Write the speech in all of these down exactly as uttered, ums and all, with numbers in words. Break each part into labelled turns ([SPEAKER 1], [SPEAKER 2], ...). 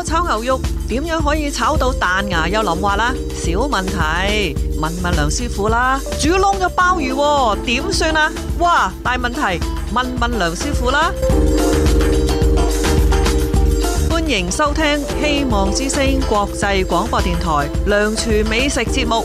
[SPEAKER 1] 果炒牛肉點樣可以炒到彈牙又腍滑啦？小問題，問問梁師傅啦。煮燶咗鮑魚點算啊？哇，大問題，問問梁師傅啦。歡迎收聽希望之聲國際廣播電台梁廚美食節目。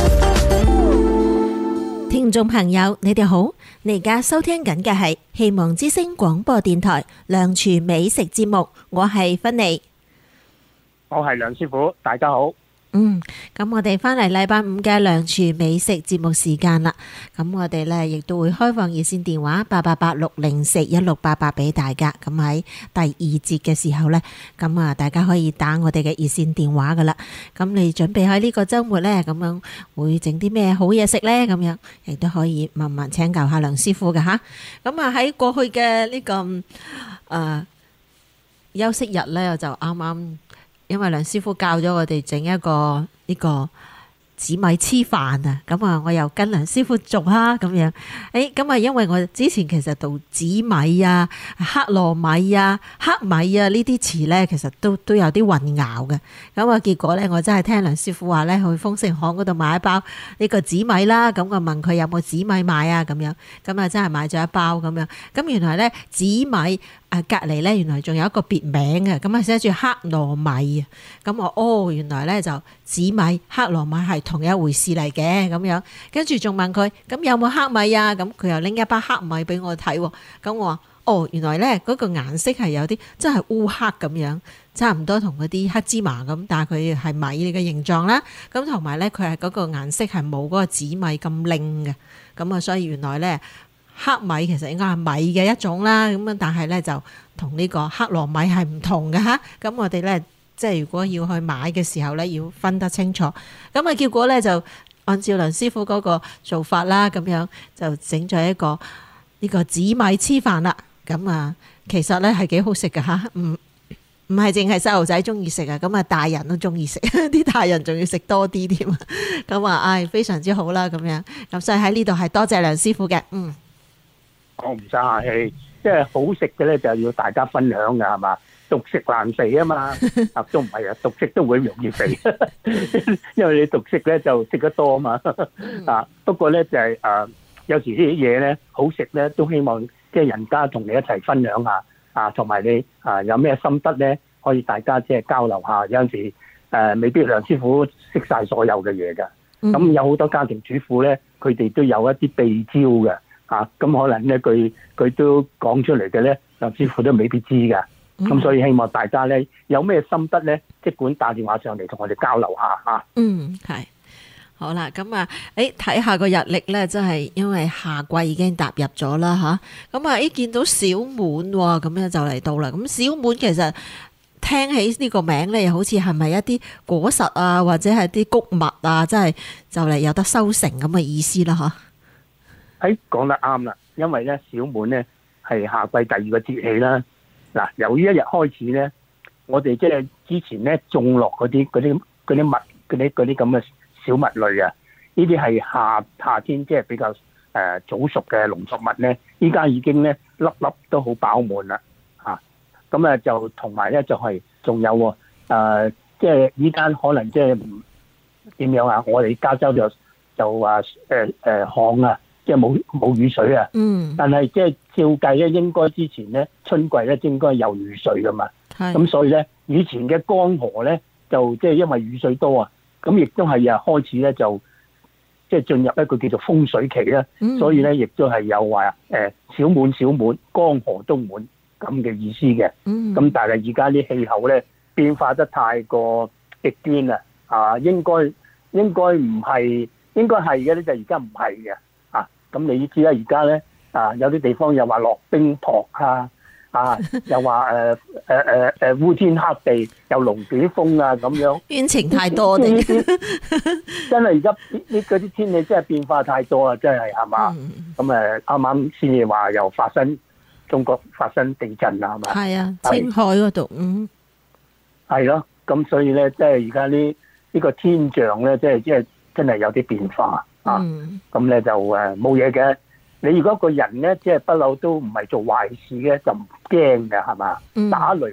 [SPEAKER 2] 聽眾朋友，你哋好，你而家收聽緊嘅係希望之聲廣播電台梁廚美食節目，我係芬妮，
[SPEAKER 3] 我係梁師傅，大家好。
[SPEAKER 2] 嗯，咁我哋翻嚟禮拜五嘅梁廚美食節目時間啦。咁我哋呢亦都會開放熱線電話八八八六零四一六八八俾大家。咁喺第二節嘅時候呢，咁啊大家可以打我哋嘅熱線電話噶啦。咁你準備喺呢個週末呢，咁樣會整啲咩好嘢食呢？咁樣亦都可以慢慢請教下梁師傅嘅吓。咁啊喺過去嘅呢、這個誒、呃、休息日呢，就啱啱。因為梁師傅教咗我哋整一個呢個紫米黐飯啊，咁啊我又跟梁師傅做啦咁樣。誒，咁啊因為我之前其實讀紫米啊、黑糯米啊、黑米啊呢啲詞呢，其實都都有啲混淆嘅。咁啊結果呢，我真係聽梁師傅話呢，去豐盛行嗰度買一包呢個紫米啦。咁我問佢有冇紫米買啊？咁樣，咁啊真係買咗一包咁樣。咁原來呢，紫米。啊，隔離咧，原來仲有一個別名嘅，咁啊寫住黑糯米啊，咁我哦，原來咧就紫米、黑糯米係同一回事嚟嘅咁樣，跟住仲問佢，咁有冇黑米啊？咁佢又拎一包黑米俾我睇喎，咁我話哦，原來咧嗰個顏色係有啲真係烏黑咁樣，差唔多同嗰啲黑芝麻咁，但係佢係米嘅形狀啦，咁同埋咧佢係嗰個顏色係冇嗰個紫米咁靚嘅，咁啊所以原來咧。黑米其實應該係米嘅一種啦，咁樣但係咧就同呢個黑糯米係唔同嘅嚇。咁我哋咧即係如果要去買嘅時候咧，要分得清楚。咁啊結果咧就按照梁師傅嗰個做法啦，咁樣就整咗一個呢個紫米黐飯啦。咁啊其實咧係幾好食嘅嚇，唔唔係淨係細路仔中意食啊，咁啊大人都中意食，啲大人仲要食多啲添啊。咁啊唉非常之好啦，咁樣咁所以喺呢度係多謝梁師傅嘅，嗯。
[SPEAKER 3] 我唔使客氣，即係好食嘅咧，就要大家分享噶，係嘛？獨食難肥啊嘛，啊都唔係啊，獨食都會容易肥，因為你獨食咧就食得多啊嘛。啊，不過咧就係、是、誒、呃，有時啲嘢咧好食咧，都希望即係人家同你一齊分享下啊，同埋你啊有咩心得咧，可以大家即係交流下。有陣時誒、呃，未必梁師傅識晒所有嘅嘢噶，咁、嗯、有好多家庭主婦咧，佢哋都有一啲秘招嘅。啊，咁可能咧，佢佢都講出嚟嘅咧，梁師傅都未必知噶。咁、嗯、所以希望大家咧有咩心得咧，即管打電話上嚟同我哋交流下嚇。
[SPEAKER 2] 嗯，係好啦，咁啊，誒睇下個日曆咧，真係因為夏季已經踏入咗啦嚇。咁啊，誒見到小滿喎，咁樣就嚟到啦。咁小滿其實聽起呢個名咧，又好似係咪一啲果實啊，或者係啲穀物啊，真係就嚟有得收成咁嘅意思啦嚇。
[SPEAKER 3] 誒講得啱啦，因為咧小滿咧係夏季第二個節氣啦。嗱，由於一日開始咧，我哋即係之前咧種落嗰啲嗰啲嗰啲物嗰啲嗰啲咁嘅小麥類啊，呢啲係夏夏天即係比較誒、呃、早熟嘅農作物咧，依家已經咧粒粒都好飽滿啦嚇。咁啊就同埋咧就係、是、仲有誒、呃，即係依家可能即係點樣啊？我哋加州就就話誒誒旱啊！即係冇冇雨水啊！嗯，但係即係照計咧，應該之前咧春季咧應該有雨水噶嘛。係咁，所以咧以前嘅江河咧就即係因為雨水多啊，咁亦都係啊開始咧就即係進入一個叫做豐水期啦。嗯、所以咧亦都係有話誒小滿小滿，江河都滿咁嘅意思嘅。嗯，咁但係而家啲氣候咧變化得太過極端啦。啊，應該應該唔係，應該係嘅咧，就而家唔係嘅。咁你知啦，而家咧啊，有啲地方又話落冰雹啊，啊又話誒誒誒誒烏天黑地，又龍捲風啊咁樣，
[SPEAKER 2] 冤情太多啲，
[SPEAKER 3] 真係而家呢嗰啲天氣真係變化太多啊，真係係嘛？咁誒啱啱先至話又發生中國發生地震啊，係嘛？
[SPEAKER 2] 係啊，青海嗰度，嗯，
[SPEAKER 3] 係咯，咁所以咧，即係而家呢呢個天象咧，即係即係真係有啲變化。啊，咁咧就誒冇嘢嘅。你如果個人咧，即係不嬲都唔係做壞事嘅，就唔驚嘅，係嘛？嗯、打雷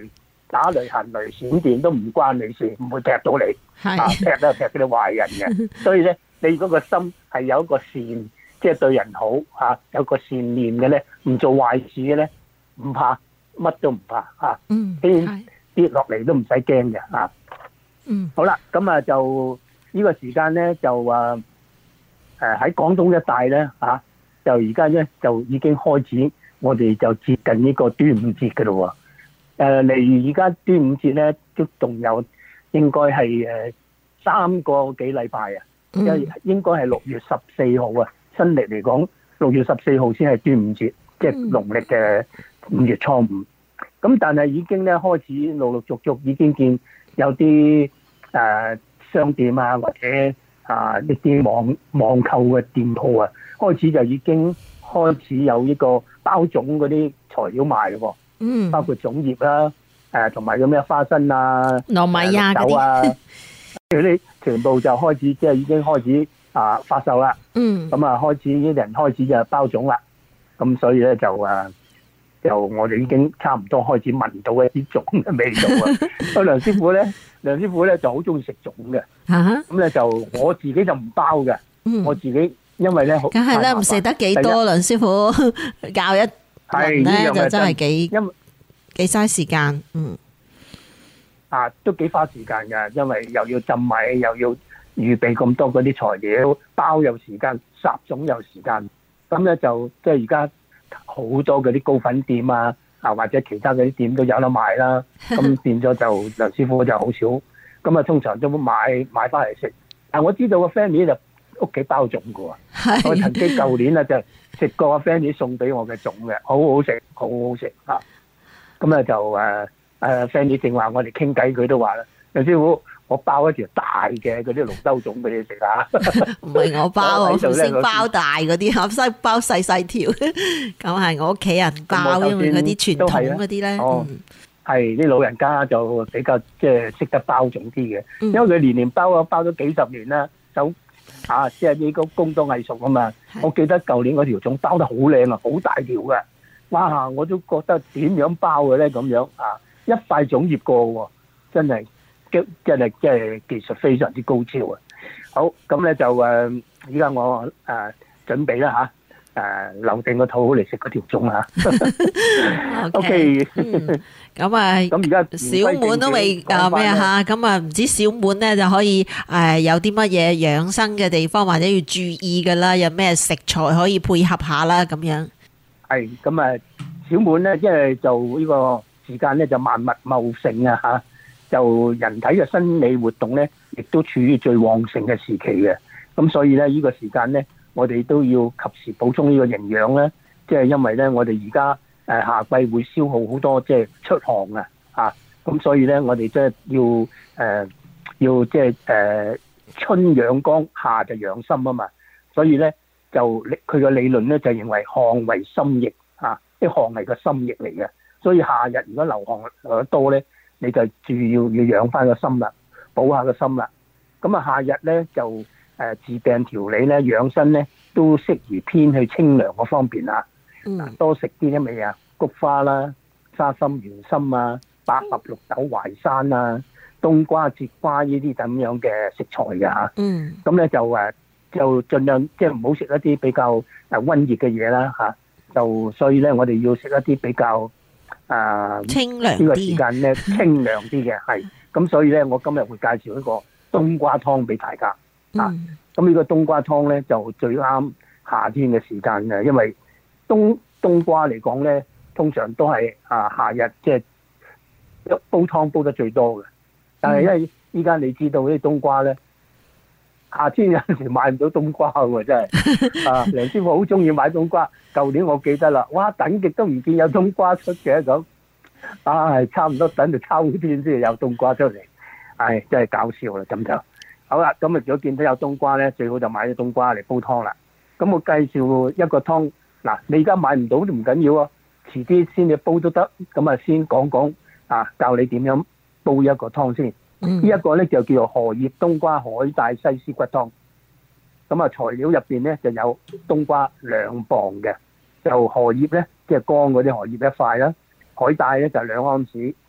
[SPEAKER 3] 打雷行雷閃電都唔關你事，唔會踢到你，啊踢都係踢嗰啲壞人嘅。所以咧，你嗰個心係有一個善，即係對人好嚇，有個善念嘅咧，唔做壞事嘅咧，唔怕，乜都唔怕嚇。
[SPEAKER 2] 嗯，
[SPEAKER 3] 天跌落嚟都唔使驚嘅嚇。
[SPEAKER 2] 嗯，
[SPEAKER 3] 好啦，咁啊就呢個時間咧就啊誒喺廣東一帶咧嚇，就而家咧就已經開始，我哋就接近呢個端午節嘅咯喎。誒，例如而家端午節咧，都仲有應該係誒三個幾禮拜啊，即係應該係六月十四號啊。新歷嚟講，六月十四號先係端午節，即係農曆嘅五月初五。咁但係已經咧開始陸陸續續已經見有啲誒商店啊，或者啊一啲網網購嘅店鋪啊，開始就已經開始有呢個包粽嗰啲材料賣咯喎。嗯，包括粽葉啦，誒同埋咁咩花生啊、
[SPEAKER 2] 糯米啊嗰
[SPEAKER 3] 啲，嗰啲全部就開始即係已經開始啊發售啦。嗯，咁啊開始啲人開始就包粽啦。咁所以咧就誒，就我哋已經差唔多開始聞到一啲粽嘅味道啊。阿梁師傅咧，梁師傅咧就好中意食粽嘅。嚇！咁咧就我自己就唔包嘅。嗯，我自己因為咧，
[SPEAKER 2] 梗係啦，唔食得幾多，梁師傅教一。係咧就真係幾因幾嘥時間，嗯，
[SPEAKER 3] 啊都幾花時間㗎，因為又要浸米，又要預備咁多嗰啲材料，包有時間，烚粽有時間，咁咧就即係而家好多嗰啲糕粉店啊，啊或者其他嗰啲店都有得賣啦，咁變咗就梁師傅就好少，咁啊通常都買買翻嚟食。但我知道個 family 就屋企包粽㗎喎，我曾經舊年啊就食過阿 Fanny 送俾我嘅粽嘅，好好食，好好食嚇。咁咧就誒誒 Fanny 正話我哋傾偈，佢都話啦，梁師傅，我包一條大嘅嗰啲龍舟粽俾你食啊！
[SPEAKER 2] 唔係我包，我先包大嗰啲，我先包細細條。咁係我屋企人包，因為嗰啲傳統嗰啲咧。
[SPEAKER 3] 哦，係啲老人家就比較即係識得包粽啲嘅，因為佢年年包啊，包咗幾十年啦，就。啊！即係呢個工作藝術啊嘛！我記得舊年嗰條粽包得好靚啊，好大條嘅。哇！我都覺得點樣包嘅咧咁樣啊！一塊粽葉過喎，真係即真係即係技術非常之高超啊！好，咁咧就誒，依家我誒、呃、準備啦嚇。誒留定個肚嚟食嗰條粽嚇。O K，
[SPEAKER 2] 咁啊，咁而家小滿都未啊咩啊嚇，咁啊唔知小滿咧就可以誒有啲乜嘢養生嘅地方或者要注意㗎啦，有咩食材可以配合下啦咁樣。
[SPEAKER 3] 係咁啊，小滿咧，因為就呢個時間咧就萬物茂盛啊嚇，就人體嘅生理活動咧，亦都處於最旺盛嘅時期嘅，咁所以咧呢個時間咧。我哋都要及時補充呢個營養咧，即係因為咧，我哋而家誒夏季會消耗好多即係出汗啊，嚇咁所以咧，我哋即係要誒、呃、要即係誒春養肝，夏就養心啊嘛，所以咧就佢個理論咧就認為汗為心液啊，啲汗係個心液嚟嘅，所以夏日如果流汗流得多咧，你就主要要養翻個心啦，補下個心啦。咁啊夏日咧就。誒治病調理咧，養生咧都適宜偏去清涼嗰方面啊！嗯，多食啲啲咩啊？菊花啦、沙參、玄參啊、百合、綠豆、淮山啊、冬瓜、節瓜呢啲咁樣嘅食材嘅嚇。嗯，咁咧就誒就盡量即係唔好食一啲比較誒溫熱嘅嘢啦嚇。就所以咧，我哋要食一啲比較誒
[SPEAKER 2] 清涼啲。呢
[SPEAKER 3] 個時間咧清涼啲嘅係。咁所以咧，我今日會介紹一個冬瓜湯俾大家。啊，咁呢個冬瓜湯咧就最啱夏天嘅時間嘅，因為冬冬瓜嚟講咧，通常都係啊夏日即係煲湯煲得最多嘅。但係因為依家你知道啲冬瓜咧，夏天有陣時買唔到冬瓜喎，真係啊！梁師傅好中意買冬瓜，舊年我記得啦，哇等極都唔見有冬瓜出嘅咁，啊係差唔多等到秋天先有冬瓜出嚟，唉真係搞笑啦咁就。好啦，咁啊，如果見到有冬瓜咧，最好就買啲冬瓜嚟煲湯啦。咁我介紹一個湯，嗱，你而家買唔到都唔緊要啊，遲啲先至煲都得。咁啊，先講講啊，教你點樣煲一個湯先。嗯、呢一個咧就叫做荷葉冬瓜海帶西施骨湯。咁啊，材料入邊咧就有冬瓜兩磅嘅，就荷葉咧即係乾嗰啲荷葉一塊啦，海帶咧就兩盎司，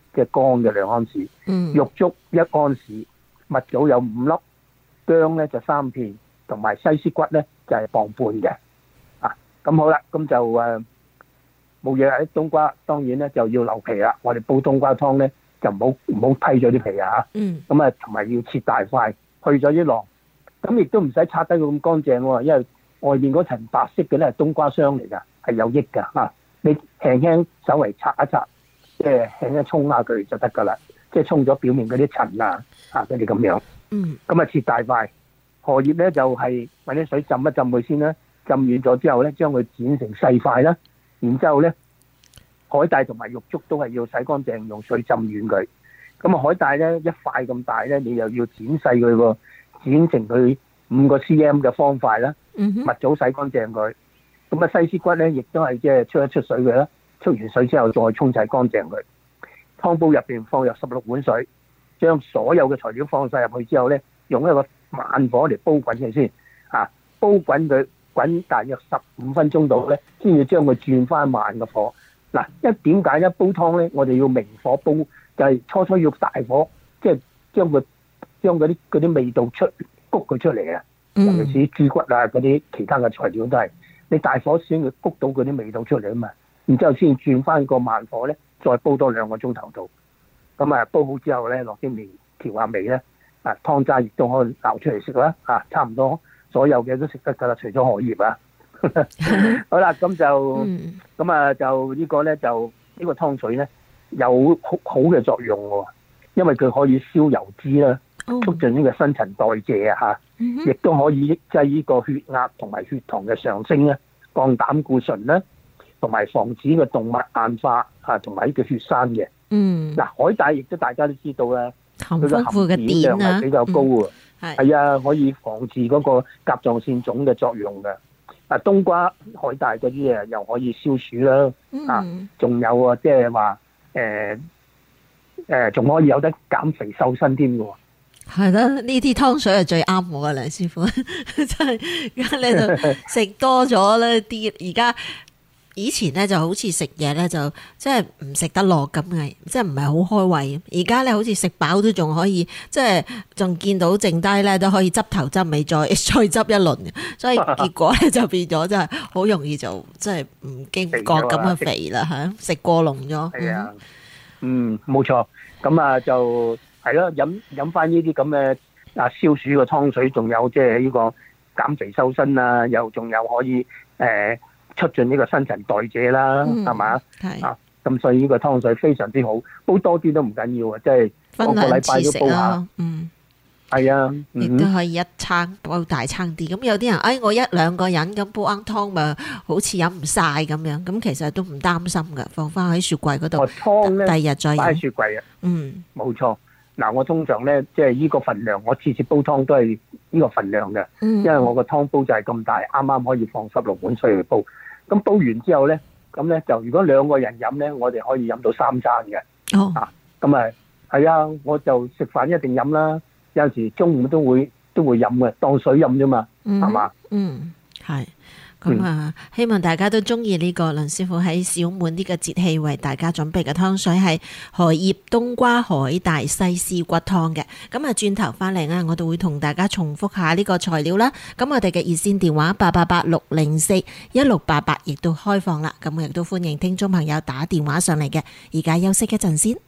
[SPEAKER 3] 即係乾嘅兩安士，
[SPEAKER 2] 嗯，
[SPEAKER 3] 玉竹一安士，蜜棗有五粒，薑咧就三片，同埋西施骨咧就係磅半嘅。啊，咁好啦，咁就誒冇嘢喺冬瓜，當然咧就要留皮啦。我哋煲冬瓜湯咧就唔好唔好批咗啲皮啊。
[SPEAKER 2] 嗯，
[SPEAKER 3] 咁啊，同埋要切大塊，去咗啲囊。咁亦都唔使拆得佢咁乾淨喎，因為外面嗰層白色嘅咧係冬瓜霜嚟㗎，係有益㗎嚇。你輕輕稍微拆一拆，即係輕輕沖下佢就得㗎啦，即係沖咗表面嗰啲塵啊啊嗰啲咁樣。
[SPEAKER 2] 嗯，
[SPEAKER 3] 咁啊切大塊，荷葉咧就係揾啲水浸一浸佢先啦，浸軟咗之後咧將佢剪成細塊啦，然之後咧海帶同埋玉竹都係要洗乾淨，用水浸軟佢。咁啊海帶咧一塊咁大咧，你又要剪細佢喎，剪成佢五個 cm 嘅方塊啦。
[SPEAKER 2] 嗯哼，
[SPEAKER 3] 蜜棗洗乾淨佢。咁啊西施骨咧亦都係即係出一出水佢啦，出完水之後再沖洗乾淨佢。湯煲入邊放入十六碗水，將所有嘅材料放晒入去之後咧，用一個慢火嚟煲滾佢先。啊，煲滾佢滾大約十五分鐘度咧，先至將佢轉翻慢嘅火。嗱，一點解咧煲湯咧，我哋要明火煲，就係、是、初初要大火，即係將佢將嗰啲嗰啲味道出谷佢出嚟啊！尤其是豬骨啊嗰啲其他嘅材料都係，你大火先會谷到嗰啲味道出嚟啊嘛。然之後先轉翻個慢火咧，再煲多兩個鐘頭度。咁啊煲好之後咧，落啲麵調下味咧，啊湯渣亦都可以撈出嚟食啦。啊，差唔多所有嘅都食得㗎啦，除咗荷葉啊。好啦，咁就咁啊，就呢個咧就呢個湯水咧有好好嘅作用喎，因為佢可以消油脂啦，促進呢個新陳代謝啊嚇，亦都可以抑制呢個血壓同埋血糖嘅上升咧，降膽固醇啦，同埋防止個動脈硬化啊，同埋呢個血栓嘅。
[SPEAKER 2] 嗯，
[SPEAKER 3] 嗱，海帶亦都大家都知道啦，
[SPEAKER 2] 含
[SPEAKER 3] 佢嘅
[SPEAKER 2] 豐富嘅
[SPEAKER 3] 含碘量
[SPEAKER 2] 碘啊
[SPEAKER 3] 係比較高啊，
[SPEAKER 2] 係
[SPEAKER 3] 係啊，可以防治嗰個甲狀腺腫嘅作用嘅。啊，冬瓜、海帶嗰啲誒又可以消暑啦，啊，仲有啊，即係話誒誒，仲可以有得減肥瘦身添嘅喎。
[SPEAKER 2] 係啦，呢啲湯水係最啱我嘅，梁師傅真係而家咧就食多咗咧啲，而家以前咧就好似食嘢咧就即係唔食得落咁嘅，即係唔係好開胃。而家咧好似食飽都仲可以，即係仲見到剩低咧都可以執頭執尾再再執一輪，所以結果咧就變咗真係好容易就即係唔經覺咁嘅肥啦嚇，食過籠咗。
[SPEAKER 3] 係啊，嗯，冇錯，咁啊就。係咯，飲飲翻呢啲咁嘅啊消暑嘅湯水，仲有即係呢個減肥瘦身啊，又仲有可以誒、呃、促進呢個新陳代謝啦，係嘛、嗯？係啊，咁所以呢個湯水非常之好，煲多啲都唔緊要啊，即係個個禮拜都煲下。嗯，係啊，
[SPEAKER 2] 亦都可以一餐煲大餐啲。咁有啲人誒、哎，我一兩個人咁煲羹湯咪好似飲唔晒咁樣，咁其實都唔擔心㗎，放翻喺雪櫃嗰度，
[SPEAKER 3] 湯咧
[SPEAKER 2] 第二日再飲。
[SPEAKER 3] 擺喺雪櫃啊，
[SPEAKER 2] 嗯，
[SPEAKER 3] 冇錯。嗱，我通常咧，即係呢個份量，我次次煲湯都係呢個份量嘅，
[SPEAKER 2] 嗯、
[SPEAKER 3] 因為我個湯煲就係咁大，啱啱可以放十六碗水去煲。咁煲完之後咧，咁咧就如果兩個人飲咧，我哋可以飲到三餐嘅。
[SPEAKER 2] 哦，
[SPEAKER 3] 啊，咁啊，係啊，我就食飯一定飲啦。有陣時中午都會都會飲嘅，當水飲啫嘛，係嘛？
[SPEAKER 2] 嗯，係。咁啊，希望大家都中意呢個梁師傅喺小滿呢個節氣為大家準備嘅湯水係荷葉冬瓜海帶西施骨湯嘅。咁啊，轉頭翻嚟咧，我哋會同大家重複下呢個材料啦。咁我哋嘅熱線電話八八八六零四一六八八亦都開放啦。咁我亦都歡迎聽眾朋友打電話上嚟嘅。而家休息一陣先。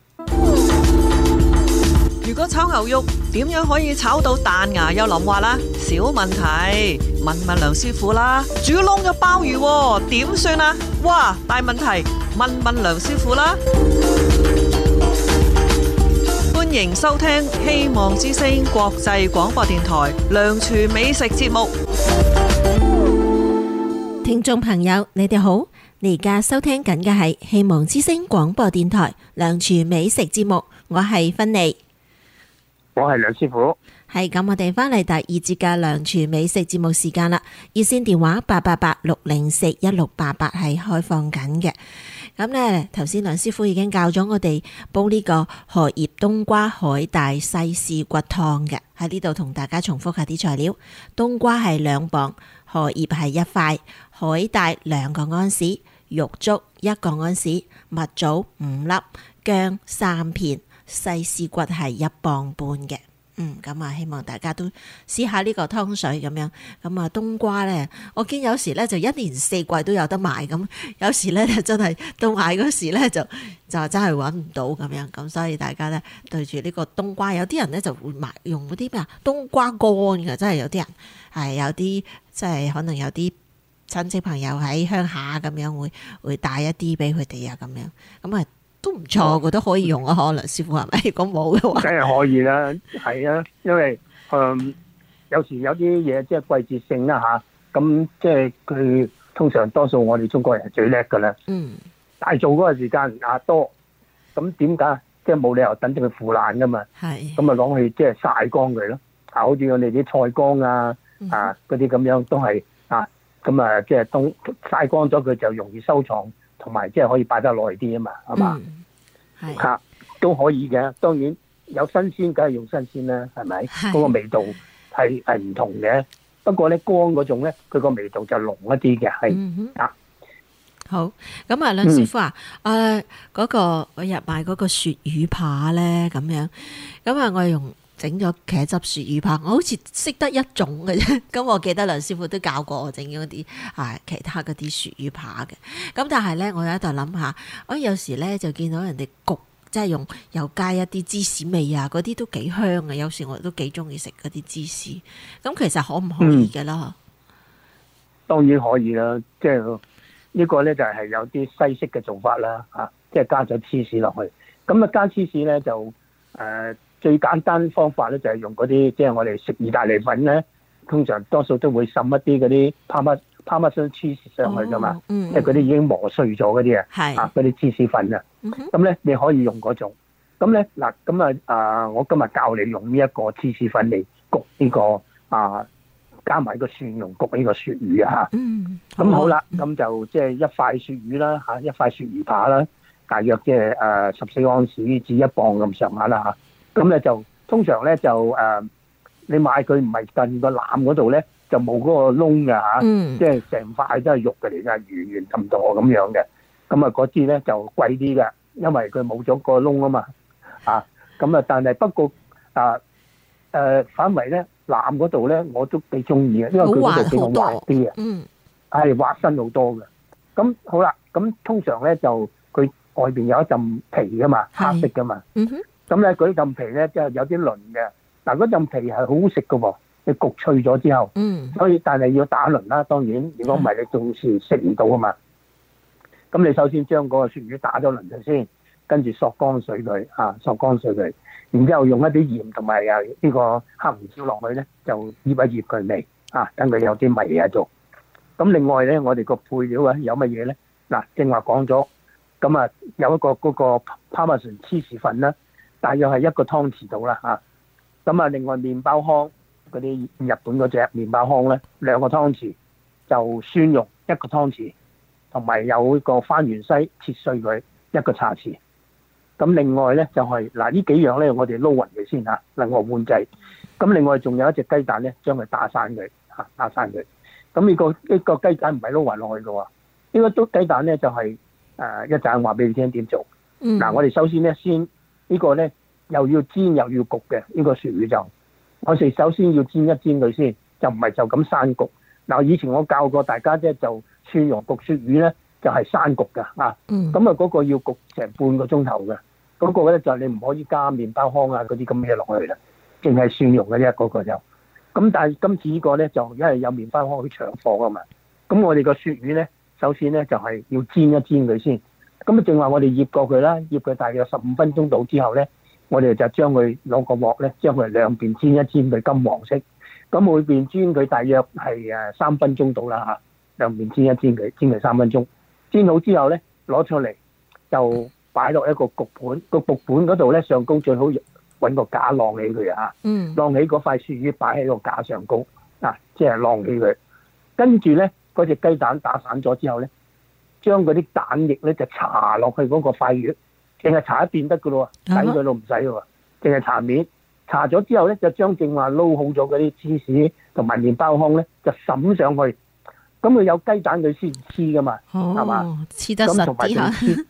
[SPEAKER 1] 如果炒牛肉點樣可以炒到彈牙又腍滑啦？小問題，問問梁師傅啦。煮燶咗鮑魚點算啊？哇，大問題，問問梁師傅啦。歡迎收聽希望之聲國際廣播電台梁廚美食節目。
[SPEAKER 2] 聽眾朋友，你哋好，你而家收聽緊嘅係希望之聲廣播電台梁廚美食節目，我係芬妮。
[SPEAKER 3] 我係梁師傅，
[SPEAKER 2] 係咁，我哋翻嚟第二節嘅梁廚美食節目時間啦。熱線電話八八八六零四一六八八係開放緊嘅。咁呢，頭先梁師傅已經教咗我哋煲呢個荷葉冬瓜海帶西施骨湯嘅。喺呢度同大家重複下啲材料：冬瓜係兩磅，荷葉係一塊，海帶兩個安士，玉竹一個安士，蜜棗五粒， 薑三片，西施骨係一磅半嘅。嗯，咁啊，希望大家都試下呢個湯水咁樣。咁啊，冬瓜咧，我見有時咧就一年四季都有得賣，咁有時咧就真係到買嗰時咧就就真係揾唔到咁樣。咁所以大家咧對住呢個冬瓜，有啲人咧就會買用嗰啲咩啊冬瓜乾嘅，真係有啲人係有啲即係可能有啲親戚朋友喺鄉下咁樣會會帶一啲俾佢哋啊咁樣。咁啊。都唔錯，我覺得可以用啊，可能師傅係咪？如果冇嘅話，
[SPEAKER 3] 梗係可以啦，係啊，因為誒、嗯、有時有啲嘢即係季節性啦嚇，咁、啊、即係佢通常多數我哋中國人係最叻㗎啦。嗯。大做嗰個時間啊多，咁點解？即係冇理由等住佢腐爛㗎嘛。係。咁啊攞去即係曬乾佢咯，啊好似我哋啲菜乾啊啊嗰啲咁樣都係啊，咁啊即係冬曬乾咗佢就容易收藏。同埋即係可以擺得耐啲啊嘛，係嘛？係嚇都可以嘅。當然有新鮮，梗係用新鮮啦，係咪？嗰個味道係係唔同嘅。不過咧乾嗰種咧，佢個味道就濃一啲嘅，係啊。
[SPEAKER 2] 好咁啊，梁師傅啊，誒嗰個我日買嗰個鱈魚扒咧，咁樣咁啊，我用。整咗茄汁鱈魚扒，我好似識得一種嘅啫。咁我記得梁師傅都教過我整嗰啲啊其他嗰啲鱈魚扒嘅。咁但係咧，我喺度諗下，我有時咧就見到人哋焗，即係用又加一啲芝士味啊，嗰啲都幾香嘅。有時我都幾中意食嗰啲芝士。咁其實可唔可以嘅啦？
[SPEAKER 3] 嗯，當然可以啦。即係呢個咧就係有啲西式嘅做法啦，嚇，即係加咗芝士落去。咁啊加芝士咧就誒。呃最簡單方法咧就係用嗰啲，即係我哋食意大利粉咧，通常多數都會滲一啲嗰啲 Parma Parmesan cheese 上去噶嘛，哦嗯、即係嗰啲已經磨碎咗嗰啲啊，啊嗰啲芝士粉啊，咁咧、嗯、你可以用嗰種。咁咧嗱，咁啊啊，我今日教你用呢一個芝士粉嚟焗呢、這個啊，加埋個蒜蓉焗呢個鱈魚啊嚇。咁、嗯、好啦，咁、嗯、就即係一塊鱈魚啦嚇，一塊鱈魚扒啦，大約即係誒十四盎司至一磅咁上下啦嚇。咁咧就通常咧就誒、呃，你買佢唔係近個腩嗰度咧，就冇嗰個窿㗎嚇，即係成塊都係肉嘅嚟㗎，圓圓氹氹咁樣嘅。咁啊嗰支咧就貴啲嘅，因為佢冇咗個窿啊嘛。啊，咁啊，但係不過啊誒、呃，反為咧腩嗰度咧我都幾中意嘅，因為佢嗰度比較滑啲啊，嗯，係滑身好多嘅。咁好啦，咁通常咧就佢外邊有一陣皮㗎嘛，黑色㗎嘛，嗯哼。咁咧嗰啲陣皮咧，即係有啲鱗嘅。嗱，嗰陣皮係好好食嘅喎，你焗脆咗之後，嗯，所以但係要打鱗啦。當然，如果唔係你到時食唔到啊嘛。咁你首先將嗰個鱈魚打咗鱗佢先，跟住索乾水佢，啊，索乾水佢，然之後用一啲鹽同埋啊呢個黑胡椒落去咧，就醃一醃佢味，啊，等佢有啲味喺度。咁另外咧，我哋個配料啊有乜嘢咧？嗱，正話講咗，咁啊有一個嗰個 Parmesan芝士粉啦。大約係一個湯匙到啦嚇，咁啊另外麵包糠嗰啲日本嗰隻麵包糠咧兩個湯匙，就蒜蓉一個湯匙，同埋有個番芫茜切碎佢一個茶匙。咁另外咧就係嗱呢幾樣咧我哋撈勻佢先嚇，另外換製。咁另外仲有一隻雞蛋咧，將佢打散佢嚇，打散佢。咁呢個呢個雞蛋唔係撈勻落去嘅喎，呢個都雞蛋咧就係誒一陣話俾你聽點做。嗱、嗯、我哋首先咧先。呢個咧又要煎又要焗嘅，呢、這個鱈魚就我哋首先要煎一煎佢先，就唔係就咁生焗。嗱，以前我教過大家啫，就蒜蓉焗鱈魚咧就係、是、生焗㗎啊。咁啊嗰個要焗成半個鐘頭嘅，嗰、那個咧就你唔可以加麵包糠啊嗰啲咁嘅嘢落去啦，淨係蒜蓉嘅啫嗰個就。咁但係今次呢個咧就因為有麵包糠去長火啊嘛，咁我哋個鱈魚咧首先咧就係、是、要煎一煎佢先。咁啊，正話我哋醃過佢啦，醃佢大約十五分鐘到之後咧，我哋就將佢攞個鑊咧，將佢兩邊煎一煎佢金黃色。咁每邊煎佢大約係誒三分鐘到啦嚇，兩邊煎一煎佢，煎佢三分鐘。煎好之後咧，攞出嚟就擺落一個焗盤，個焗盤嗰度咧上高最好揾個架晾起佢啊，嗯，晾起嗰塊鱈魚擺喺個架上高啊，即係晾起佢。跟住咧，嗰隻雞蛋打散咗之後咧，將嗰啲蛋液咧就搽落去嗰個塊魚，淨係搽一邊得噶咯喎，洗佢都唔使喎，淨係搽面。搽咗之後咧，就將正話撈好咗嗰啲芝士同埋麵包糠咧，就揼上去。咁佢有雞蛋佢先黐噶嘛，係嘛、哦？
[SPEAKER 2] 黐得實啲嚇。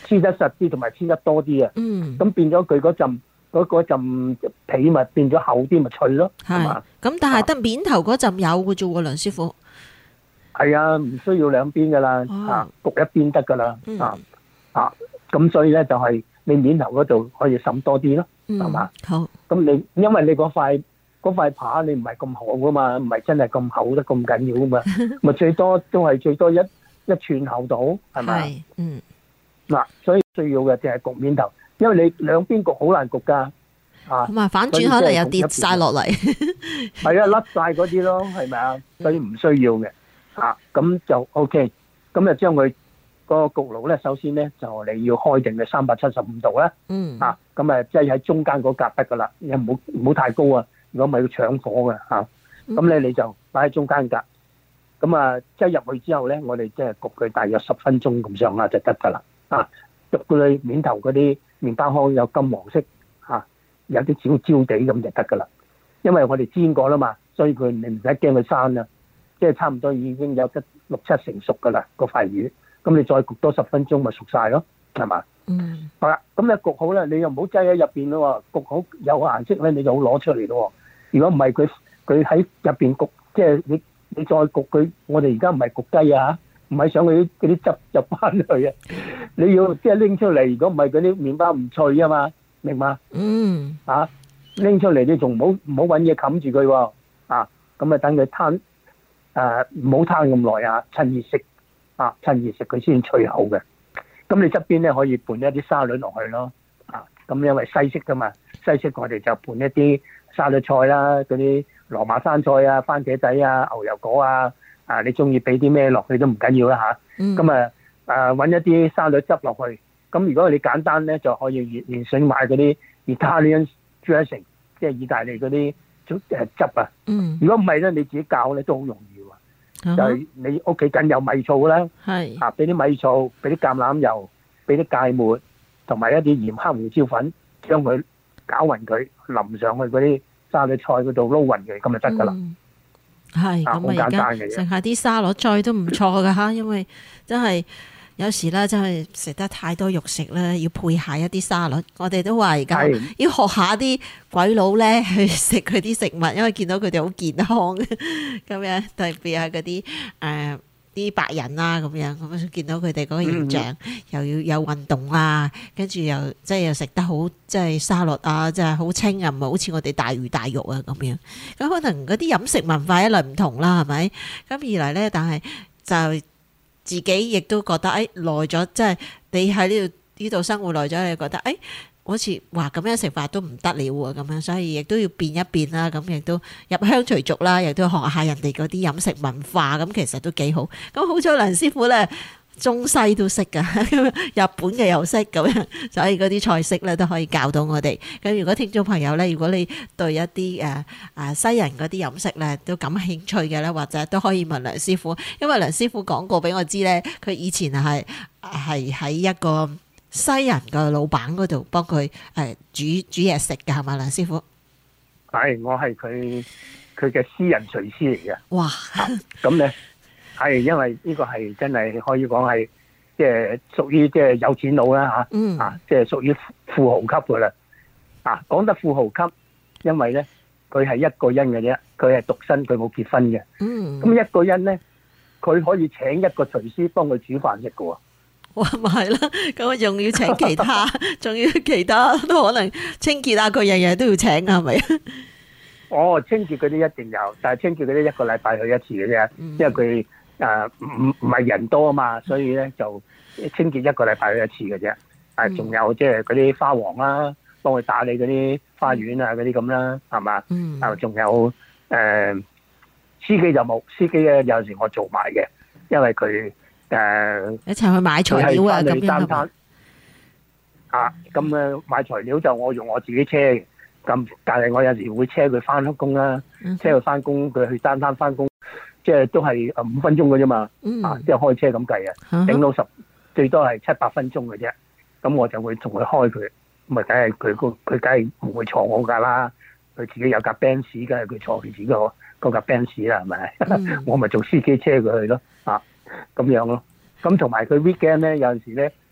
[SPEAKER 3] 黐得實啲同埋黐得多啲啊。
[SPEAKER 2] 嗯，
[SPEAKER 3] 咁變咗佢嗰陣嗰嗰陣皮咪變咗厚啲咪脆咯，係
[SPEAKER 2] 係
[SPEAKER 3] 嘛？
[SPEAKER 2] 咁，但係得面頭嗰陣有嘅啫喎，梁師傅。
[SPEAKER 3] 係啊，唔需要兩邊噶啦，
[SPEAKER 2] 哦
[SPEAKER 3] 啊焗一邊得噶啦，
[SPEAKER 2] 嗯
[SPEAKER 3] 啊啊咁所以咧就係你面頭嗰度可以滲多啲咯，係嘛？
[SPEAKER 2] 好，
[SPEAKER 3] 咁你因為你嗰塊嗰塊扒你唔係咁厚噶嘛，唔係真係咁厚得咁緊要噶嘛，咪最多都係最多一一寸厚到，係咪？
[SPEAKER 2] 係，嗯，
[SPEAKER 3] 嗱，所以需要嘅就係焗面頭，因為你兩邊焗好難焗噶，啊
[SPEAKER 2] 咁啊反轉可能又跌晒落嚟。
[SPEAKER 3] 係啊，甩晒嗰啲咯，係咪啊？所以唔需要嘅，啊咁就 OK，咁就將佢個焗爐咧，首先咧就你要開定嘅三百七十五度啦，
[SPEAKER 2] 嗯，
[SPEAKER 3] 啊咁啊即係喺中間嗰格得噶啦，你唔好唔好太高啊，如果唔係要搶火嘅嚇，咁咧你就擺喺中間格，咁啊即係入去之後咧，我哋即係焗佢大約十分鐘咁上下就得噶啦，啊焗到你面頭嗰啲麵包糠有金黃色嚇，有啲焦焦地咁就得噶啦。因為我哋煎過啦嘛，所以佢你唔使驚佢生啊，即係差唔多已經有得六七成熟噶啦個塊魚，咁你再焗多十分鐘咪熟晒咯，係嘛？
[SPEAKER 2] 嗯，
[SPEAKER 3] 好啦，咁你焗好啦，你又唔好擠喺入邊咯喎，焗好有顏色咧，你就好攞出嚟咯喎。如果唔係佢佢喺入邊焗，即係你你再焗佢，我哋而家唔係焗雞啊，唔係想佢啲嗰啲汁入翻去啊，你要即係拎出嚟，如果唔係嗰啲麵包唔脆啊嘛，明嘛？
[SPEAKER 2] 嗯，
[SPEAKER 3] 啊！拎出嚟你仲唔好唔好揾嘢冚住佢喎，啊咁啊等佢攤誒唔好攤咁耐啊，趁熱食啊，趁熱食佢先脆口嘅。咁你側邊咧可以拌一啲沙律落去咯，啊咁因為西式噶嘛，西式我哋就拌一啲沙律菜啦，嗰啲羅馬生菜啊、番茄仔啊、牛油果啊，啊你中意俾啲咩落去都唔緊要啦嚇。咁啊誒揾一啲沙律汁落去，咁如果你簡單咧就可以現現成買嗰啲 Italian dressing， 即係意大利嗰啲誒汁啊。
[SPEAKER 2] 嗯，
[SPEAKER 3] 如果唔係咧，你自己教咧都好容易喎。就係你屋企緊有米醋啦，
[SPEAKER 2] 係，
[SPEAKER 3] 啊俾啲米醋，俾啲橄欖油，俾啲芥末，同埋一啲鹽黑胡椒粉，將佢攪勻佢，淋上去嗰啲沙律菜嗰度撈勻佢，咁就得㗎啦。
[SPEAKER 2] 係，
[SPEAKER 3] 啊好
[SPEAKER 2] 咁啊而家
[SPEAKER 3] 簡單嘅啫
[SPEAKER 2] 食下啲沙律菜都唔錯㗎嚇，因為真係。有時咧，真係食得太多肉食咧，要配下一啲沙律。我哋都話而家
[SPEAKER 3] 係
[SPEAKER 2] 要學下啲鬼佬咧去食佢啲食物，因為見到佢哋好健康咁樣，特別係嗰啲誒啲白人啊咁樣，咁見到佢哋嗰個形象，又要有運動啊，跟住又即係又食得好，即係沙律啊，即係好清啊，唔係好似我哋大魚大肉啊咁樣。咁可能嗰啲飲食文化一來唔同啦，係咪？咁二嚟咧，但係就自己亦都覺得誒耐咗，即係你喺呢度呢度生活耐咗，你覺得誒好似話咁樣食法都唔得了喎，咁樣，所以亦都要變一變啦。咁亦都入鄉隨俗啦，亦都學下人哋嗰啲飲食文化，咁其實都幾好。咁好彩梁師傅咧，中西都識噶，日本嘅又識咁樣，所以嗰啲菜式咧都可以教到我哋。咁如果聽眾朋友咧，如果你對一啲誒誒西人嗰啲飲食咧都感興趣嘅咧，或者都可以問梁師傅，因為梁師傅講過俾我知咧，佢以前係係喺一個西人嘅老闆嗰度幫佢誒煮煮嘢食嘅，係嘛，梁師傅？
[SPEAKER 3] 係，我係佢佢嘅私人廚師嚟嘅。
[SPEAKER 2] 哇！
[SPEAKER 3] 咁咧。係，因為呢個係真係可以講係，即係屬於即係有錢佬啦嚇，
[SPEAKER 2] 嗯、
[SPEAKER 3] 啊，即係屬於富豪級噶啦。啊，講得富豪級，因為咧佢係一個人嘅啫，佢係獨身，佢冇結婚嘅。
[SPEAKER 2] 嗯，
[SPEAKER 3] 咁一個人咧，佢可以請一個廚師幫佢煮飯食嘅喎。
[SPEAKER 2] 哇，咪係啦，咁我仲要請其他，仲要其他都可能清潔啊，佢樣樣都要請啊，係咪？
[SPEAKER 3] 哦，清潔嗰啲一定有，但係清潔嗰啲一個禮拜去一次嘅啫，
[SPEAKER 2] 嗯、
[SPEAKER 3] 因為佢。誒唔唔係人多啊嘛，所以咧就清潔一個禮拜去一次嘅啫。誒仲、嗯、有即係嗰啲花王啦，幫佢打理嗰啲花園啊嗰啲咁啦，係嘛？嗯。啊，仲有誒、呃、司機就冇，司機咧有時我做埋嘅，因為佢誒、呃、
[SPEAKER 2] 一齊去買材料啊咁樣係
[SPEAKER 3] 啊，咁啊買材料就我用我自己車嘅，咁但係我有時會車佢翻工啦，嗯、車佢翻工，佢去單攤翻工。即係都係誒五分鐘嘅啫嘛，嗯、啊，即係開車咁計啊，頂到十最多係七八分鐘嘅啫。咁我就會同佢開佢，咁啊，梗係佢個佢梗係唔會坐我架啦。佢自己有架 Benz，梗係佢坐佢自己個嗰架 Benz 啦，係咪？我咪做司機車佢去咯，啊，咁樣咯。咁同埋佢 weekend 咧，有陣時咧，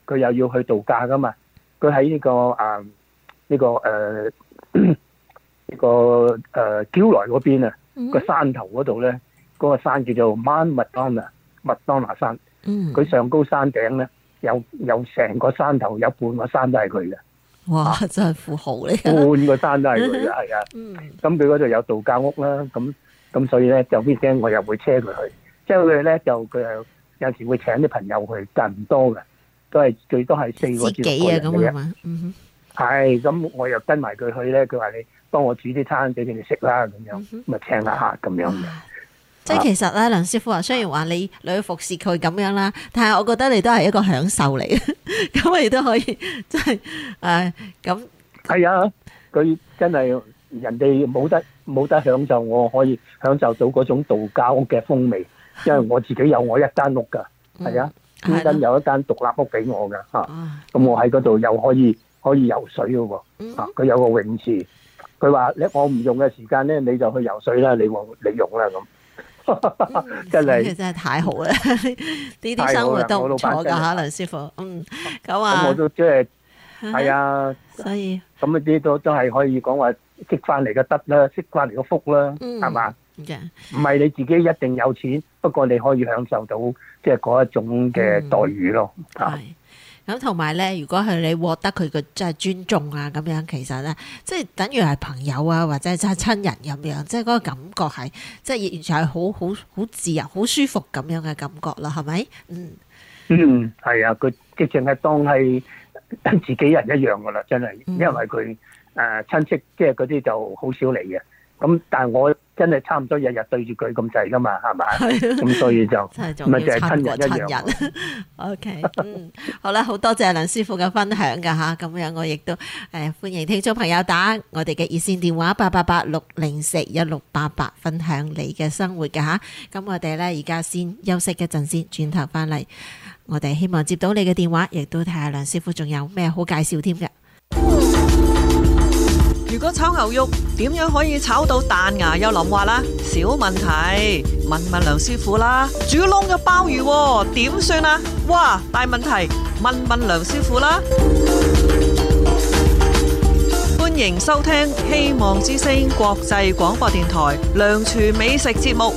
[SPEAKER 3] 佢又要去度假噶嘛，佢喺呢個啊呢、呢個誒呢、呢個誒嬌萊嗰邊啊，個、嗯、山頭嗰度咧，嗰、嗰個山叫做 Mount Madonna 麥當娜山，佢、嗯、上高山頂咧，有有成個山頭有半個山都係佢嘅。
[SPEAKER 2] 哇！真係富豪嚟，
[SPEAKER 3] 半個山都係佢嘅，係啊。咁佢嗰度有度假屋啦，咁咁所以咧就 weekend 我又會車佢去，即係佢咧就佢又有時會請啲朋友去，但唔多嘅，都係最多係四個至六個人嘅啫。嗯，係咁，我又跟埋佢去咧，佢話你幫我煮啲餐俾佢哋食啦，咁樣咁啊請下客咁樣嘅。
[SPEAKER 2] 即係其實咧，梁師傅話，雖然話你你去服侍佢咁樣啦，但係我覺得你都係一個享受嚟嘅，咁你都可以即係誒咁。係啊，佢真係人哋冇得冇得享受，我可以享受到嗰種度假屋嘅風味，因為我自己有我一間屋㗎，係啊，專登有一間獨立屋俾我㗎嚇，咁我喺嗰度又可以可以游水嘅喎，嚇佢有個泳池，佢話咧我唔用嘅時間咧你就去游水啦，你我你用啦咁。 嗯、真係真係太好啦！呢啲生活都唔錯噶吓，梁師傅。嗯，咁啊，
[SPEAKER 3] 咁我都即係係啊，
[SPEAKER 2] 所以
[SPEAKER 3] 咁呢啲都都係可以講話積翻嚟嘅德啦，積翻嚟嘅福啦，係、嗯、嘛？唔係、yeah. 你自己一定有錢，不過你可以享受到即係嗰一種嘅待遇咯。係、嗯。
[SPEAKER 2] 咁同埋咧，如果係你獲得佢嘅即係尊重啊，咁樣其實咧，即係等於係朋友啊，或者係親人咁樣，即係嗰個感覺係，即係完全係好好好自由、好舒服咁樣嘅感覺啦，係咪？嗯
[SPEAKER 3] 嗯，係啊，佢直情係當係自己人一樣噶啦，真係，因為佢誒親戚即係嗰啲就好少嚟嘅。咁但係我真係差唔多日日對住佢咁滯噶嘛，係咪？咁所以就咪就係親人一樣。
[SPEAKER 2] O K， 嗯，好啦，好多謝梁師傅嘅分享噶吓，咁樣我亦都誒、呃、歡迎聽眾朋友打我哋嘅熱線電話八八八六零四一六八八，分享你嘅生活噶吓。咁我哋咧而家先休息一陣先，轉頭翻嚟，我哋希望接到你嘅電話，亦都睇下梁師傅仲有咩好介紹添嘅。
[SPEAKER 1] 如果炒牛肉點樣可以炒到彈牙又腍滑啦？小問題，問問梁師傅啦。煮燶嘅鮑魚點算啊？哇，大問題，問問梁師傅啦。歡迎收聽希望之聲國際廣播電台梁廚美食節目。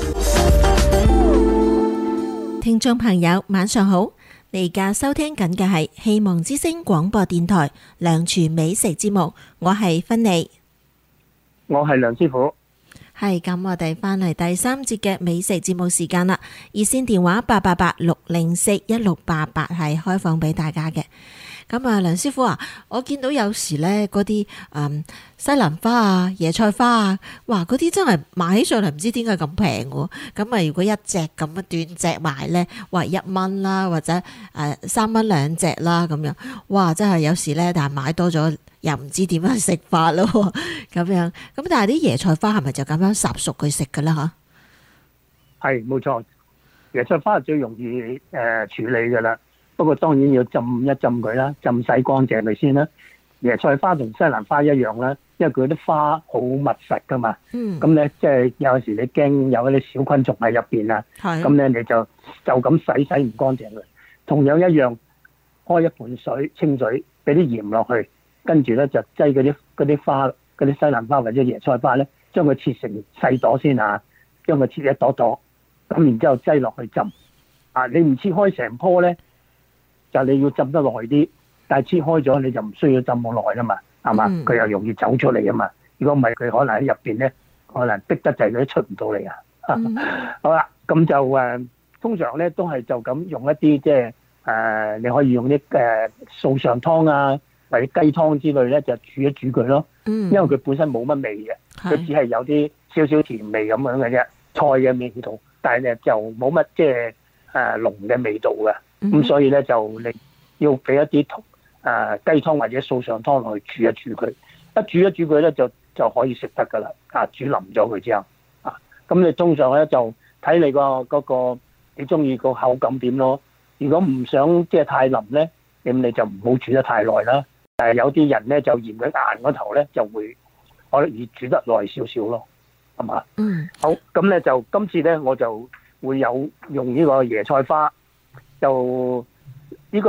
[SPEAKER 2] 聽眾朋友晚上好，你而家收聽緊嘅係希望之聲廣播電台梁廚美食節目，我係芬妮，
[SPEAKER 3] 我係梁師傅。
[SPEAKER 2] 係咁，我哋翻嚟第三節嘅美食節目時間啦。熱線電話八八八六零四一六八八係開放俾大家嘅。咁啊，梁師傅啊，我見到有時咧嗰啲誒西蘭花啊、椰菜花啊，哇，嗰啲真係買起上嚟唔知點解咁平喎。咁啊，如果一隻咁啊斷隻賣咧，哇，一蚊啦，或者誒三蚊兩隻啦咁樣，哇，真係有時咧，但係買多咗又唔知點樣食法咯，咁樣。咁但係啲椰菜花係咪就咁樣烚熟佢食㗎啦？嚇，
[SPEAKER 3] 係冇錯，椰菜花係最容易誒、呃、處理㗎啦。不過當然要浸一浸佢啦，浸洗乾淨佢先啦。椰菜花同西蘭花一樣啦，因為佢啲花好密實噶嘛。嗯。咁咧，即係有時你驚有啲小昆蟲喺入邊啊。係。咁咧你就就咁洗洗唔乾淨佢。同樣一樣，開一盆水清水，俾啲鹽落去，跟住咧就擠嗰啲嗰啲花，嗰啲西蘭花或者椰菜花咧，將佢切成細朵先啊，將佢切一朵朵，咁然之後擠落去浸。啊，你唔切開成棵咧？就你要浸得耐啲，但係切開咗你就唔需要浸好耐啦嘛，係嘛？佢、嗯、又容易走出嚟啊嘛。如果唔係，佢可能喺入邊咧，可能逼得滯，佢都出唔到嚟啊。嗯、好啦，咁就誒、呃，通常咧都係就咁用一啲即係誒，你可以用啲誒素上湯啊，或者雞湯之類咧，就煮一煮佢咯。嗯、因為佢本身冇乜味嘅，佢只係有啲少少甜味咁樣嘅啫，菜嘅味道，但係咧就冇乜即係誒濃嘅味道嘅。咁、嗯、所以咧就你要俾一啲誒雞湯或者素上湯落去煮一煮佢，一煮一煮佢咧就就可以食得噶啦。啊，煮腍咗佢之後，啊，咁你通常咧就睇你個嗰個你中意個口感點咯。如果唔想即係太腍咧，咁你就唔好煮得太耐啦。誒，有啲人咧就嫌佢硬嗰頭咧就會可能要煮得耐少少咯，係嘛？嗯。好，咁咧就今次咧我就會有用呢個椰菜花。就呢個切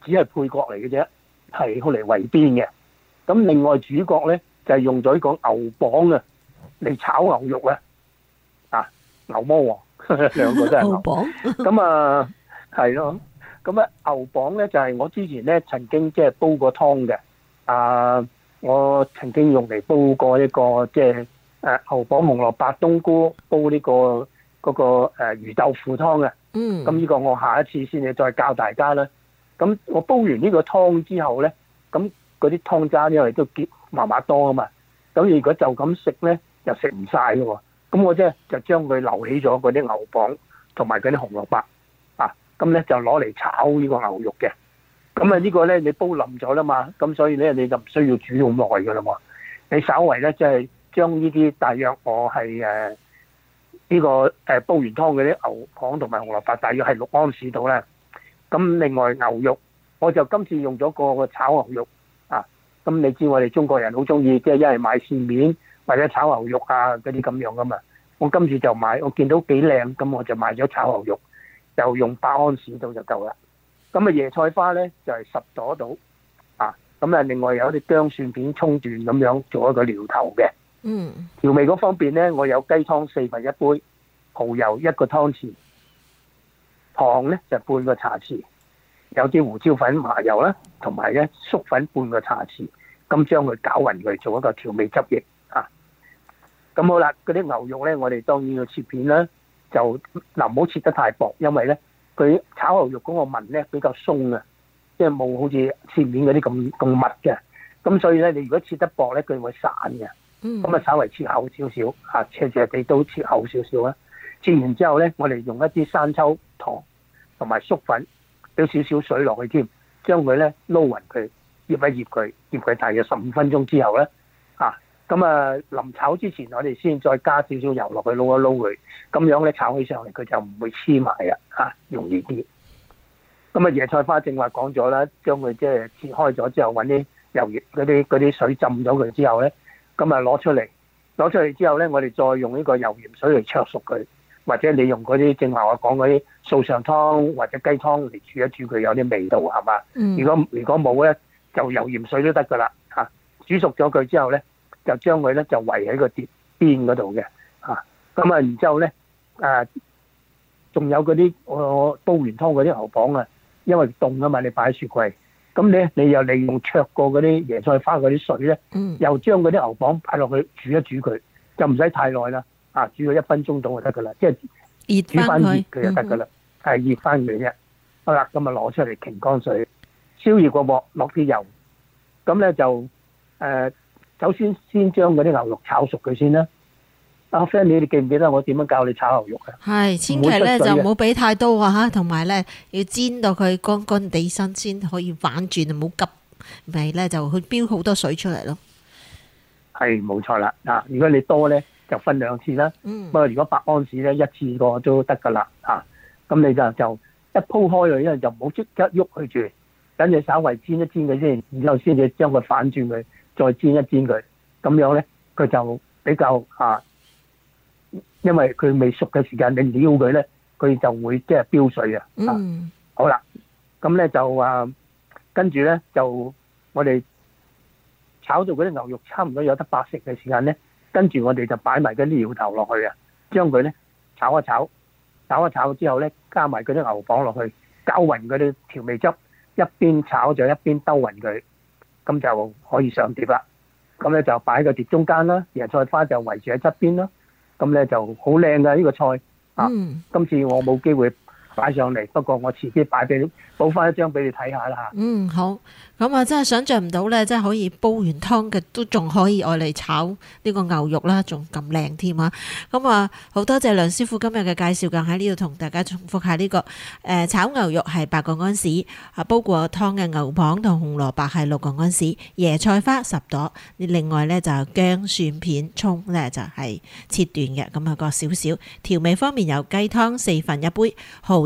[SPEAKER 3] 只係配角嚟嘅啫，係好嚟圍邊嘅。咁另外主角咧就係、是、用咗呢個牛膀啊嚟炒牛肉啊，啊牛魔王兩個都係牛
[SPEAKER 2] 膀。
[SPEAKER 3] 咁啊係咯，咁啊牛膀咧就係、是、我之前咧曾經即係煲過湯嘅，啊我曾經用嚟煲過一個即係誒牛膀紅蘿蔔冬菇煲呢、這個嗰、那個誒、呃、魚豆腐湯嘅。
[SPEAKER 2] 嗯，
[SPEAKER 3] 咁呢個我下一次先至再教大家啦。咁我煲完呢個湯之後咧，咁嗰啲湯渣因為都結麻麻多啊嘛，咁如果就咁食咧，又食唔晒嘅喎。咁我即係就將佢留起咗嗰啲牛膀同埋嗰啲紅蘿蔔啊，咁咧就攞嚟炒呢個牛肉嘅。咁啊呢個咧你煲腍咗啦嘛，咁所以咧你就唔需要煮咁耐嘅啦喎。你稍為咧即係將呢啲大約我係誒呢個誒煲完湯嗰啲牛膀同埋紅蘿蔔，大約係六安士度咧。咁另外牛肉，我就今次用咗個炒牛肉啊。咁你知我哋中國人好中意，即係一係買線面或者炒牛肉啊嗰啲咁樣噶嘛。我今次就買，我見到幾靚，咁我就買咗炒牛肉，就用八安士度就夠啦。咁啊椰菜花咧就係、是、十朵度啊。咁啊另外有啲薑蒜片、葱段咁樣做一個料頭嘅。
[SPEAKER 2] 嗯，
[SPEAKER 3] 調味嗰方面咧，我有雞湯四分一杯，蠔油一個湯匙，糖咧就半個茶匙，有啲胡椒粉、麻油啦，同埋咧粟粉半個茶匙，咁將佢攪勻佢做一個調味汁液啊。咁好啦，嗰啲牛肉咧，我哋當然要切片啦，就嗱唔好切得太薄，因為咧佢炒牛肉嗰個紋咧比較鬆啊，即係冇好似切面嗰啲咁咁密嘅，咁所以咧你如果切得薄咧，佢會散嘅。咁啊，稍微切厚少少嚇，斜斜地都切厚少少啦。切完之後咧，我哋用一啲生抽、糖同埋粟粉，俾少少水落去添，將佢咧撈勻佢，醃一醃佢，醃佢大約十五分鐘之後咧，啊，咁啊臨炒之前，我哋先再加少少油落去撈一撈佢，咁樣咧炒起上嚟佢就唔會黐埋啊，嚇容易啲。咁啊椰菜花正話講咗啦，將佢即係切開咗之後，揾啲油鹽嗰啲嗰啲水浸咗佢之後咧。咁啊攞出嚟，攞出嚟之後咧，我哋再用呢個油鹽水嚟灼熟佢，或者你用嗰啲正話我講嗰啲素上湯或者雞湯嚟煮一煮佢，有啲味道係嘛？嗯、如果如果冇咧，就油鹽水都得噶啦嚇。煮熟咗佢之後咧，就將佢咧就圍喺個碟邊嗰度嘅嚇。咁啊，然之後咧誒，仲有嗰啲我煲完湯嗰啲牛膀啊，因為凍啊嘛，你擺喺雪櫃。咁咧，你又利用焯過嗰啲椰菜花嗰啲水咧，嗯、又將嗰啲牛膀擺落去煮一煮佢，就唔使太耐啦。啊，煮咗一分鐘到就得噶啦，即係煮翻熱佢就得噶啦，係熱翻佢啫。好啦，咁啊攞出嚟擎乾水，燒熱個鑊，落啲油。咁咧就誒、呃，首先先將嗰啲牛肉炒熟佢先啦。阿 friend，你哋記唔記得我點樣教你炒牛肉啊？
[SPEAKER 2] 係，千祈咧就唔好俾太多啊嚇，同埋咧要煎到佢乾乾地身先可以反轉，唔好急，咪咧就去飆好多水出嚟咯。
[SPEAKER 3] 係冇錯啦，嗱，如果你多咧就分兩次啦。嗯。不過如果百安士咧一次過都得噶啦嚇，咁你就就一鋪開佢，因為就唔好即刻喐佢住，等你稍微煎一煎佢先，然之後先至將佢反轉佢，再煎一煎佢，咁樣咧佢就比較啊。因為佢未熟嘅時間，你撩佢咧，佢就會即係飆水啊！嗯，好啦，咁咧就啊，跟住咧就我哋炒到嗰啲牛肉差唔多有得白食嘅時間咧，跟住我哋就擺埋嗰啲料頭落去啊，將佢咧炒一炒，炒一炒之後咧，加埋嗰啲牛膀落去，攪勻嗰啲調味汁，一邊炒就一邊兜勻佢，咁就可以上碟啦。咁咧就擺喺個碟中間啦，椰菜花就圍住喺側邊啦。咁咧就好靚㗎呢個菜啊！嗯、今次我冇機會擺上嚟，不過我遲啲擺俾你，補翻一張俾你睇下啦嚇。嗯，
[SPEAKER 2] 好。咁啊，真係想像唔到咧，真係可以煲完湯嘅都仲可以愛嚟炒呢個牛肉啦，仲咁靚添啊！咁啊，好多謝梁師傅今日嘅介紹㗎，喺呢度同大家重複下呢、呢個誒、呃、炒牛肉係八個安士，啊煲過湯嘅牛膀同紅蘿蔔係六個安士，椰菜花十朵，另外咧就薑蒜片葱咧就係切段嘅，咁啊個少少調味方面有雞湯四分一杯，蠔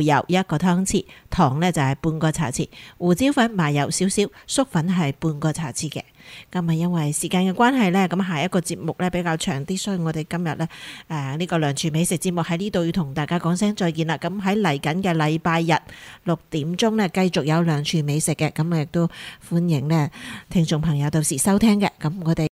[SPEAKER 2] 蠔油一個湯匙，糖呢就係半個茶匙，胡椒粉麻油少少，粟粉係半個茶匙嘅。咁啊，因為時間嘅關係呢，咁下一個節目呢比較長啲，所以我哋今日呢誒呢個梁廚美食節目喺呢度要同大家講聲再見啦。咁喺嚟緊嘅禮拜日六點鐘呢，繼續有梁廚美食嘅，咁亦都歡迎呢聽眾朋友到時收聽嘅。咁我哋